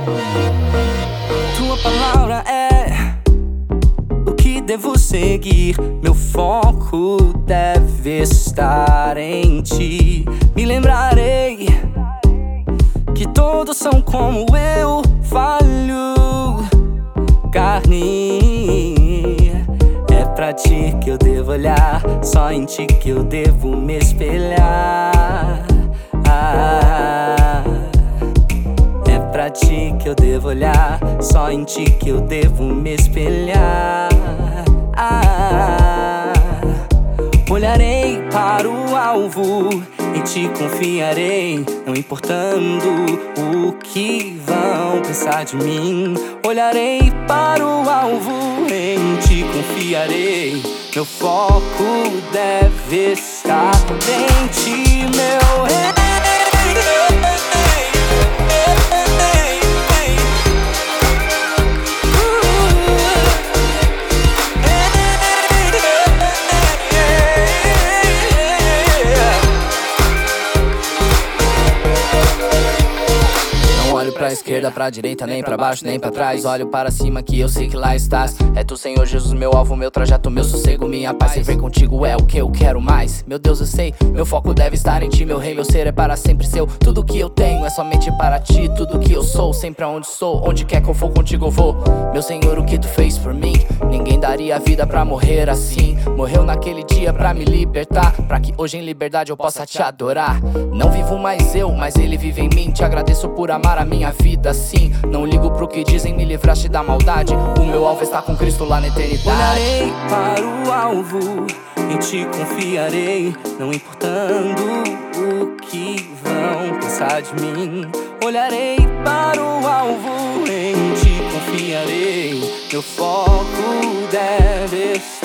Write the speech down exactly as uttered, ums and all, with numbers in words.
Tua palavra é o que devo seguir. Meu foco deve estar em ti. Me lembrarei que todos são como eu, falho, carne. É pra ti que eu devo olhar, só em ti que eu devo me espelhar. ah, É pra ti que eu devo olhar, só em ti que eu devo me espelhar. ah, Olharei para o alvo, em ti confiarei, não importando o que vão pensar de mim. Olharei para o alvo, em ti confiarei, meu foco deve estar em ti, meu rei. Olho pra esquerda, pra direita, nem pra baixo, nem pra trás. Olho para cima que eu sei que lá estás. É tu, Senhor Jesus, meu alvo, meu trajeto, meu sossego, minha paz. Sem ver contigo é o que eu quero mais. Meu Deus, eu sei, meu foco deve estar em ti. Meu rei, meu ser é para sempre seu. Tudo que eu tenho é somente para ti. Tudo que eu sou, sempre aonde sou. Onde quer que eu for, contigo eu vou. Meu Senhor, o que tu fez por mim, ninguém daria a vida pra morrer assim. Morreu naquele dia pra me libertar, pra que hoje em liberdade eu possa te adorar. Não vivo mais eu, mas ele vive em mim. Te agradeço por amar a minha vida assim. Não ligo pro que dizem, me livraste da maldade. O meu alvo está com Cristo lá na eternidade. Olharei para o alvo, em ti confiarei, não importando o que vão pensar de mim. Olharei para o alvo, em ti confiarei, meu foco deve ser